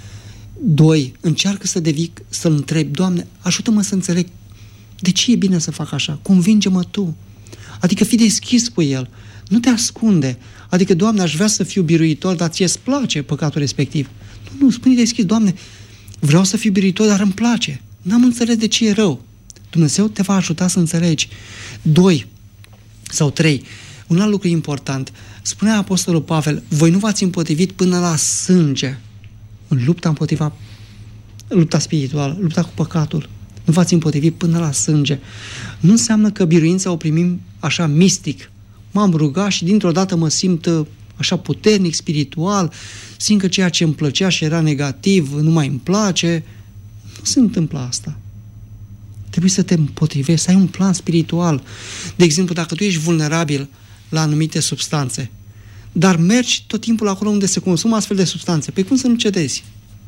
Doi, încearcă să devii, să-L întrebi, Doamne, ajută-mă să înțeleg de ce e bine să fac așa, convinge-mă Tu. Adică fii deschis cu El, nu te ascunde. Adică, Doamne, aș vrea să fiu biruitor, dar ție îți place păcatul respectiv. Nu, nu, spune deschis, Doamne, vreau să fiu biruitor, dar îmi place. N-am înțeles de ce e rău. Dumnezeu te va ajuta să înțelegi. Doi, sau trei, un alt lucru important. Spunea Apostolul Pavel, voi nu v-ați împotrivit până la sânge în lupta împotriva, lupta spirituală, lupta cu păcatul. Nu v-ați împotrivit până la sânge. Nu înseamnă că biruința o primim așa mistic. M-am rugat și dintr-o dată mă simt așa puternic, spiritual, simt că ceea ce îmi plăcea și era negativ nu mai îmi place. Nu se întâmplă asta. Trebuie să te împotrivești, să ai un plan spiritual. De exemplu, dacă tu ești vulnerabil la anumite substanțe, dar mergi tot timpul acolo unde se consumă astfel de substanțe, pe cum să nu cedezi?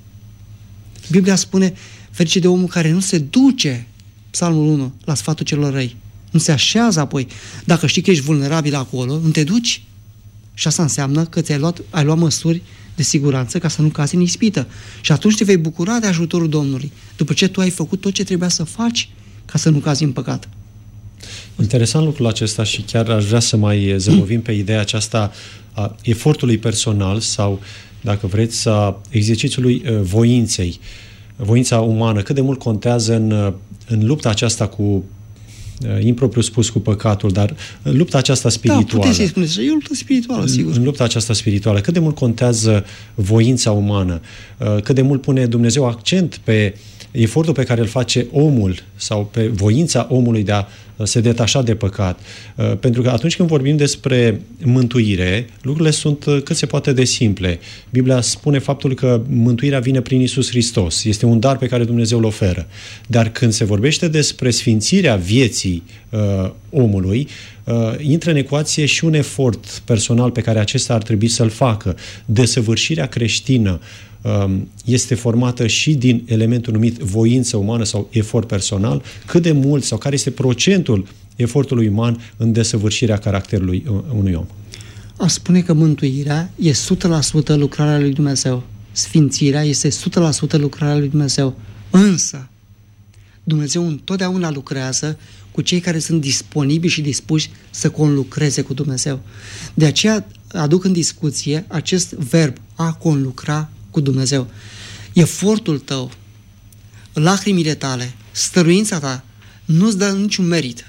Biblia spune, ferice de omul care nu se duce, Psalmul unu, la sfatul celor răi. Nu se așează apoi. Dacă știi că ești vulnerabil acolo, nu te duci. Și asta înseamnă că ți-ai luat, ai luat măsuri de siguranță ca să nu cazi în ispită. Și atunci te vei bucura de ajutorul Domnului, după ce tu ai făcut tot ce trebuia să faci ca să nu cazi în păcat. Interesant lucrul acesta și chiar aș vrea să mai zăbovim pe ideea aceasta a efortului personal sau, dacă vreți, a exercițiului voinței, voința umană. Cât de mult contează în, în lupta aceasta cu, impropriu spus, cu păcatul, dar în lupta aceasta spirituală. Da, puteți să-i spuneți, e o luptă spirituală, sigur. În lupta aceasta spirituală, cât de mult contează voința umană, cât de mult pune Dumnezeu accent pe efortul pe care îl face omul sau pe voința omului de a se detașa de păcat. Pentru că atunci când vorbim despre mântuire, lucrurile sunt cât se poate de simple. Biblia spune faptul că mântuirea vine prin Iisus Hristos. Este un dar pe care Dumnezeu îl oferă. Dar când se vorbește despre sfințirea vieții uh, omului, uh, intră în ecuație și un efort personal pe care acesta ar trebui să-l facă. Desăvârșirea creștină este formată și din elementul numit voință umană sau efort personal, cât de mult sau care este procentul efortului uman în desăvârșirea caracterului unui om. Aș spune că mântuirea e o sută la sută lucrarea lui Dumnezeu. Sfințirea este o sută la sută lucrarea lui Dumnezeu. Însă, Dumnezeu întotdeauna lucrează cu cei care sunt disponibili și dispuși să conlucreze cu Dumnezeu. De aceea aduc în discuție acest verb, a conlucra cu Dumnezeu. Efortul tău, lacrimile tale, stăruința ta nu-ți dă niciun merit,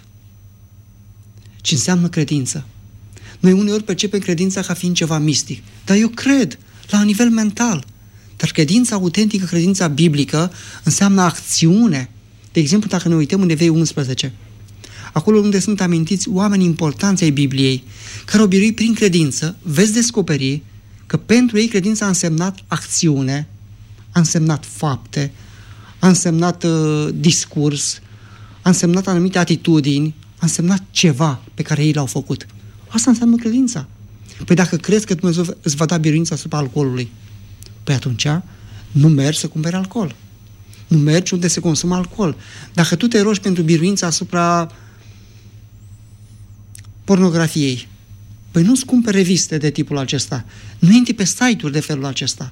ci înseamnă credință. Noi uneori percepem credința ca fiind ceva mistic, dar eu cred la nivel mental. Dar credința autentică, credința biblică, înseamnă acțiune. De exemplu, dacă ne uităm în Evei unsprezece, acolo unde sunt amintiți oameni importanți ai Bibliei, care au biruit prin credință, veți descoperi că pentru ei credința a însemnat acțiune, a însemnat fapte, a însemnat uh, discurs, a însemnat anumite atitudini, a însemnat ceva pe care ei l-au făcut. Asta înseamnă credința. Păi dacă crezi că Dumnezeu îți va da biruința asupra alcoolului, păi atunci nu mergi să cumperi alcool. Nu mergi unde se consumă alcool. Dacă tu te rogi pentru biruința asupra pornografiei, păi nu-ți cumperi reviste de tipul acesta. Nu intri pe site-uri de felul acesta.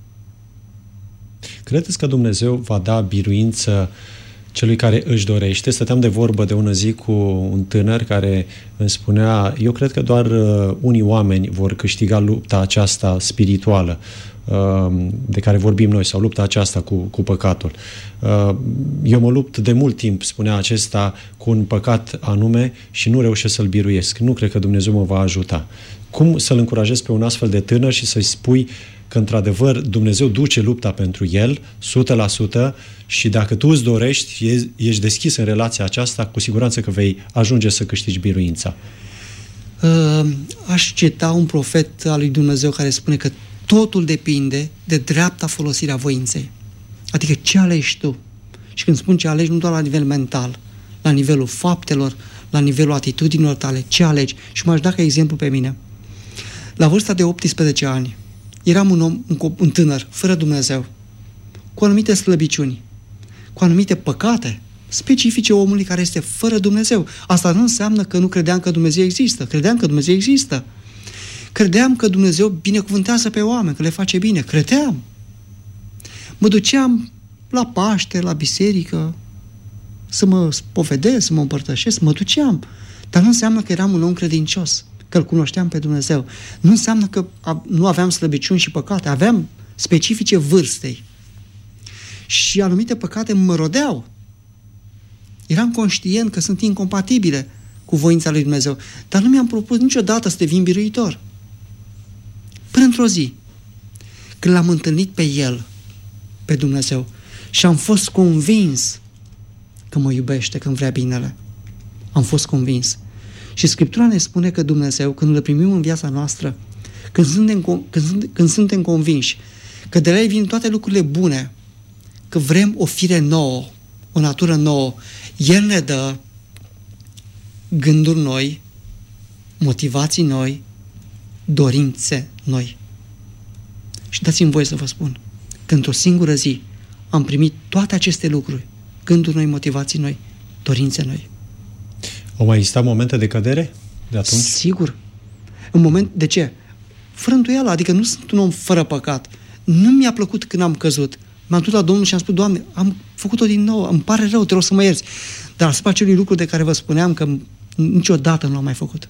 Credeți că Dumnezeu va da biruință celui care își dorește? Stăteam de vorbă de ună zi cu un tânăr care îmi spunea, eu cred că doar uh, unii oameni vor câștiga lupta aceasta spirituală uh, de care vorbim noi, sau lupta aceasta cu, cu păcatul. Uh, eu mă lupt de mult timp, spunea acesta, cu un păcat anume și nu reușesc să-l biruiesc. Nu cred că Dumnezeu mă va ajuta. Cum să-l încurajez pe un astfel de tânăr și să-i spui că, într-adevăr, Dumnezeu duce lupta pentru el, o sută la sută, și dacă tu îți dorești, ești deschis în relația aceasta, cu siguranță că vei ajunge să câștigi biruința. Uh, aș cita un profet al lui Dumnezeu care spune că totul depinde de dreapta folosirea voinței. Adică ce alegi tu? Și când spun ce alegi, nu doar la nivel mental, la nivelul faptelor, la nivelul atitudinilor tale, ce alegi? Și m-aș da ca exemplu pe mine. La vârsta de optsprezece ani, eram un om, un, un tânăr, fără Dumnezeu, cu anumite slăbiciuni, cu anumite păcate specifice omului care este fără Dumnezeu. Asta nu înseamnă că nu credeam că Dumnezeu există. Credeam că Dumnezeu există. Credeam că Dumnezeu binecuvântează pe oameni, că le face bine. Credeam. Mă duceam la Paște, la biserică, să mă spovedesc, să mă împărtășesc, mă duceam. Dar nu înseamnă că eram un om credincios, că îl cunoșteam pe Dumnezeu. Nu înseamnă că nu aveam slăbiciuni și păcate. Aveam specifice vârstei. Și anumite păcate mă rodeau. Eram conștient că sunt incompatibile cu voința lui Dumnezeu. Dar nu mi-am propus niciodată să devin biruitor. Până într-o zi, când l-am întâlnit pe El, pe Dumnezeu, și am fost convins că mă iubește, că îmi vrea binele. Am fost convins. Și Scriptura ne spune că Dumnezeu, când îl primim în viața noastră, când suntem, când, când suntem convinși că de la ei vin toate lucrurile bune, că vrem o fire nouă, o natură nouă, El ne dă gânduri noi, motivații noi, dorințe noi. Și dați-mi voie să vă spun că într-o singură zi am primit toate aceste lucruri, gânduri noi, motivații noi, dorințe noi. Au mai existat momente de cădere de atunci? Sigur. În moment, de ce? fără îndoială, adică nu sunt un om fără păcat. Nu mi-a plăcut când am căzut. M-am dus la Domnul și am spus, Doamne, am făcut-o din nou, îmi pare rău, te rog să mă ierți. Dar asupra acelui lucru de care vă spuneam că niciodată nu l-am mai făcut.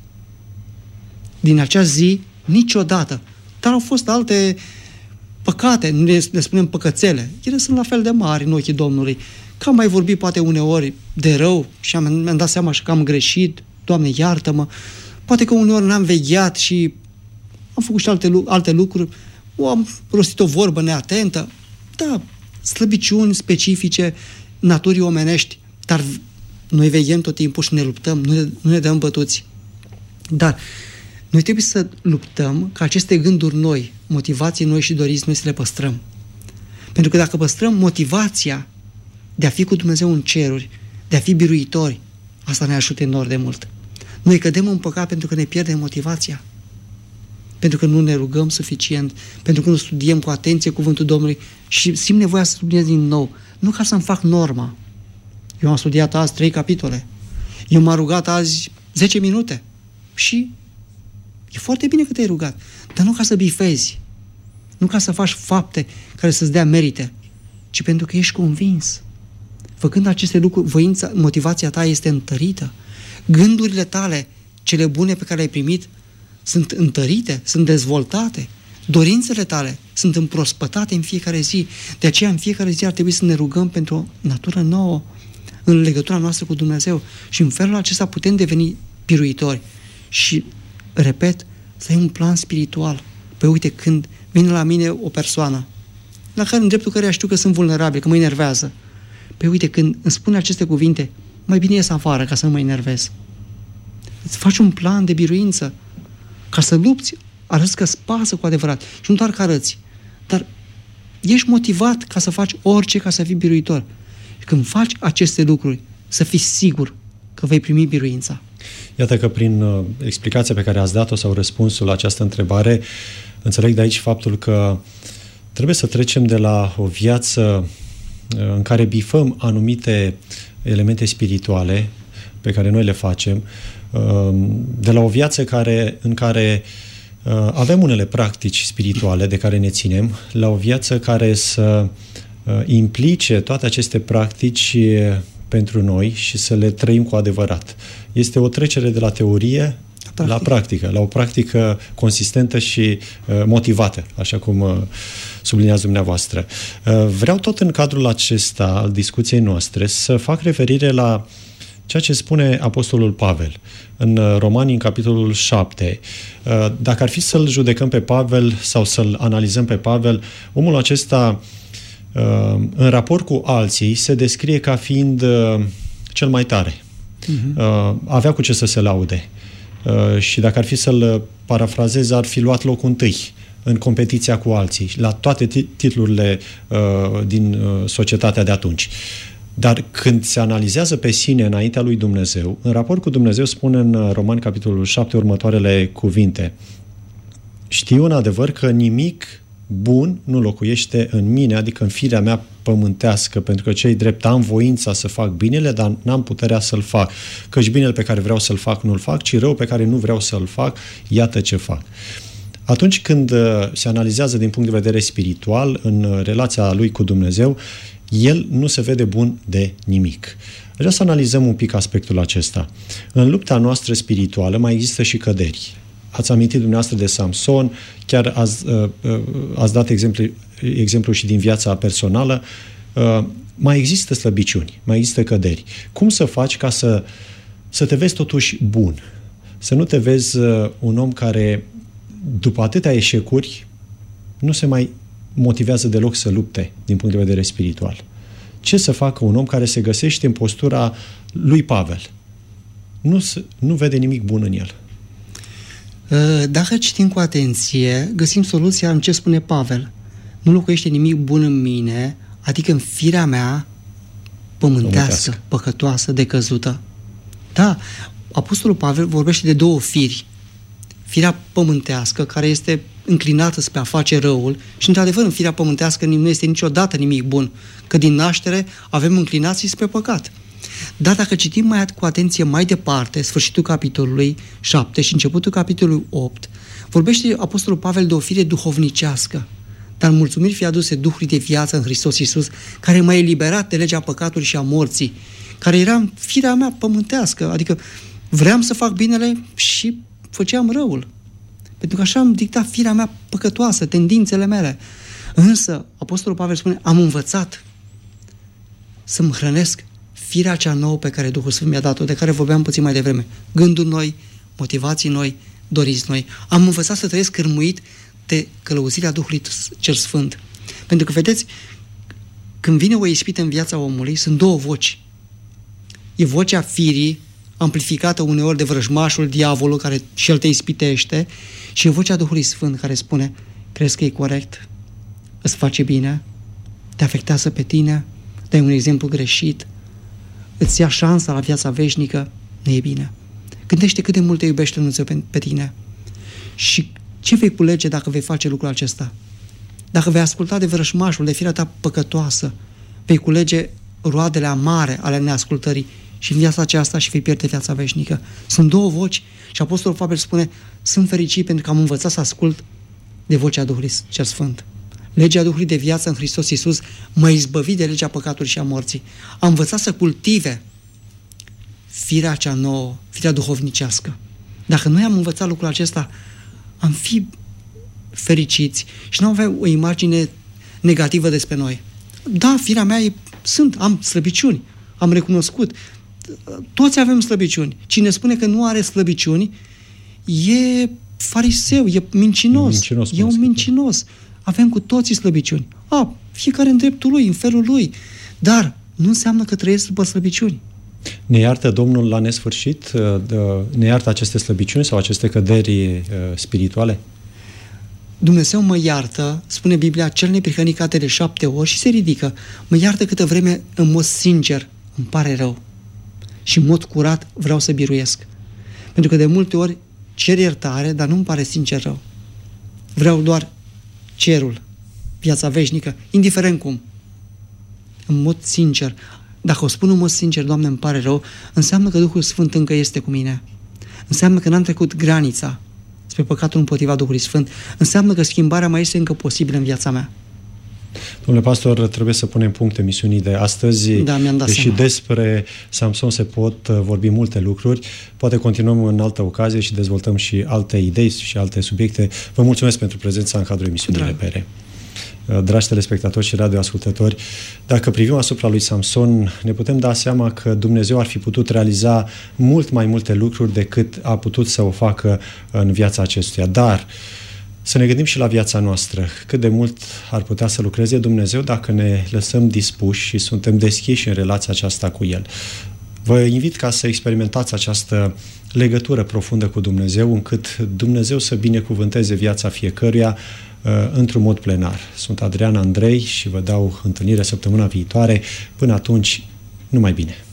Din acea zi, niciodată. Dar au fost alte păcate, nu le, le spunem păcățele. Ele sunt la fel de mari în ochii Domnului. Că am mai vorbit poate uneori de rău și am, mi-am dat seama și că am greșit, Doamne, iartă-mă. Poate că uneori n-am vegheat și am făcut și alte, alte lucruri, o am rostit o vorbă neatentă. Da, slăbiciuni specifice naturii omenești, dar noi veghem tot timpul și ne luptăm, nu ne, nu ne dăm bătuți. Dar noi trebuie să luptăm ca aceste gânduri noi, motivații noi și doriți noi să le păstrăm. Pentru că dacă păstrăm motivația de a fi cu Dumnezeu în ceruri, de a fi biruitori, asta ne ajută enorm de mult. Noi cădem în păcat pentru că ne pierdem motivația. Pentru că nu ne rugăm suficient, pentru că nu studiem cu atenție cuvântul Domnului și simt nevoia să studiez din nou. Nu ca să-mi fac norma. Eu am studiat azi trei capitole. Eu m-am rugat azi zece minute. Și e foarte bine că te-ai rugat, dar nu ca să bifezi, nu ca să faci fapte care să-ți dea merite, ci pentru că ești convins. Făcând aceste lucruri, voința, motivația ta este întărită. Gândurile tale, cele bune pe care le-ai primit, sunt întărite, sunt dezvoltate. Dorințele tale sunt împrospătate în fiecare zi. De aceea în fiecare zi ar trebui să ne rugăm pentru o natură nouă în legătura noastră cu Dumnezeu. Și în felul acesta putem deveni biruitori. Și, repet, să ai un plan spiritual. Păi uite, când vine la mine o persoană la care, în dreptul căreia știu că sunt vulnerabil, că mă enervează, păi uite, când îmi spune aceste cuvinte, mai bine ies afară ca să nu mă enervez. Îți faci un plan de biruință ca să lupți, arăți că-ți pasă cu adevărat. Și nu doar că arăți, dar ești motivat ca să faci orice ca să fii biruitor. Și când faci aceste lucruri, să fii sigur că vei primi biruința. Iată că prin uh, explicația pe care ați dat-o sau răspunsul la această întrebare, înțeleg de aici faptul că trebuie să trecem de la o viață uh, în care bifăm anumite elemente spirituale pe care noi le facem, uh, de la o viață care, în care uh, avem unele practici spirituale de care ne ținem, la o viață care să uh, implice toate aceste practici pentru noi și să le trăim cu adevărat. Este o trecere de la teorie practic. la practică, la o practică consistentă și uh, motivată, așa cum uh, subliniați dumneavoastră. Uh, vreau tot în cadrul acesta al discuției noastre să fac referire la ceea ce spune Apostolul Pavel în uh, Romani, în capitolul șapte. Uh, dacă ar fi să-l judecăm pe Pavel sau să-l analizăm pe Pavel, omul acesta în raport cu alții se descrie ca fiind cel mai tare. Uh-huh. Avea cu ce să se laude. Și dacă ar fi să-l parafrazez, ar fi luat locul întâi în competiția cu alții, la toate titlurile din societatea de atunci. Dar când se analizează pe sine înaintea lui Dumnezeu, în raport cu Dumnezeu spune în Romani, capitolul șapte, următoarele cuvinte: știu în adevăr că nimic bun nu locuiește în mine, adică în firea mea pământească, pentru că cei drept am voința să fac binele, dar n-am puterea să-l fac. Căci binele pe care vreau să-l fac nu-l fac, ci rău pe care nu vreau să-l fac, iată ce fac. Atunci când se analizează din punct de vedere spiritual, în relația lui cu Dumnezeu, el nu se vede bun de nimic. Vreau să analizăm un pic aspectul acesta. În lupta noastră spirituală mai există și căderi. Ați amintit dumneavoastră de Samson, chiar ați, uh, uh, ați dat exemplu, exemplu și din viața personală. Uh, mai există slăbiciuni, mai există căderi. Cum să faci ca să, să te vezi totuși bun? Să nu te vezi uh, un om care, după atâtea eșecuri, nu se mai motivează deloc să lupte din punct de vedere spiritual. Ce să facă un om care se găsește în postura lui Pavel? Nu, nu vede nimic bun în el. Dacă citim cu atenție, găsim soluția în ce spune Pavel. Nu locuiește nimic bun în mine, adică în firea mea pământească, pământească. păcătoasă, decăzută. Da, Apostolul Pavel vorbește de două firi. Firea pământească, care este înclinată spre a face răul, și într-adevăr în firea pământească nu este niciodată nimic bun, că din naștere avem înclinații spre păcat. Dar dacă citim mai cu atenție mai departe, sfârșitul capitolului șapte și începutul capitolului opt, Vorbește Apostolul Pavel de o fire duhovnicească, dar mulțumiri fie aduse Duhului de viață în Hristos Iisus, care m-a eliberat de legea păcatului și a morții, care era în firea mea pământească, adică vreau să fac binele și făceam răul. Pentru că așa am dictat firea mea păcătoasă, tendințele mele. Însă, Apostolul Pavel spune, am învățat să-mi hrănesc firea cea nouă pe care Duhul Sfânt mi-a dat-o, de care vorbeam puțin mai devreme. Gânduri noi, motivații noi, doriți noi. Am învățat să trăiesc cârmuit de călăuzirea Duhului cel Sfânt. Pentru că, vedeți, când vine o ispită în viața omului, sunt două voci. E vocea firii, amplificată uneori de vrăjmașul, diavolul, care și el te ispitește, și e vocea Duhului Sfânt, care spune, crezi că e corect? Îți face bine? Te afectează pe tine? Dai un exemplu greșit? Îți ia șansa la viața veșnică? Nu e bine. Gândește cât de mult te iubește Dumnezeu pe, pe tine. Și ce vei culege dacă vei face lucrul acesta? Dacă vei asculta de vrăjmașul, de firea ta păcătoasă, vei culege roadele amare ale neascultării și în viața aceasta și vei pierde viața veșnică. Sunt două voci și Apostolul Pavel spune, sunt fericit pentru că am învățat să ascult de vocea Duhului cel Sfânt. Legea Duhului de viață în Hristos Iisus m-a izbăvit de legea păcatului și a morții. Am învățat să cultive firea cea nouă, firea duhovnicească. Dacă noi am învățat lucrul acesta, am fi fericiți și nu avea o imagine negativă despre noi. Da, firea mea e, sunt, am slăbiciuni, am recunoscut. Toți avem slăbiciuni. Cine spune că nu are slăbiciuni e fariseu, e mincinos. E, mincinos, e un mincinos. Avem cu toții slăbiciuni. A, fiecare în dreptul lui, în felul lui. Dar nu înseamnă că trăiesc după slăbiciuni. Ne iartă Domnul la nesfârșit? Ne iartă aceste slăbiciuni sau aceste căderi spirituale? Dumnezeu mă iartă, spune Biblia, cel neprihănit cade de șapte ori și se ridică. Mă iartă câtă vreme în mod sincer îmi pare rău. Și în mod curat vreau să biruiesc. Pentru că de multe ori cer iertare, dar nu îmi pare sincer rău. Vreau doar cerul, viața veșnică, indiferent cum. În mod sincer. Dacă o spun în mod sincer, Doamne, îmi pare rău, înseamnă că Duhul Sfânt încă este cu mine. Înseamnă că n-am trecut granița spre păcatul împotriva Duhului Sfânt. Înseamnă că schimbarea mai este încă posibilă în viața mea. Domnule pastor, trebuie să punem punct emisiunii de astăzi. Da, mi-am dat Deși seama. despre Samson se pot vorbi multe lucruri, poate continuăm în altă ocazie și dezvoltăm și alte idei și alte subiecte. Vă mulțumesc pentru prezența în cadrul emisiunii R P R. Dragi telespectatori și radioascultători, dacă privim asupra lui Samson, ne putem da seama că Dumnezeu ar fi putut realiza mult mai multe lucruri decât a putut să o facă în viața acestuia. Dar să ne gândim și la viața noastră. Cât de mult ar putea să lucreze Dumnezeu dacă ne lăsăm dispuși și suntem deschiși în relația aceasta cu El. Vă invit ca să experimentați această legătură profundă cu Dumnezeu, încât Dumnezeu să binecuvânteze viața fiecăruia într-un mod plenar. Sunt Adrian Andrei și vă dau întâlnire săptămâna viitoare. Până atunci, numai bine!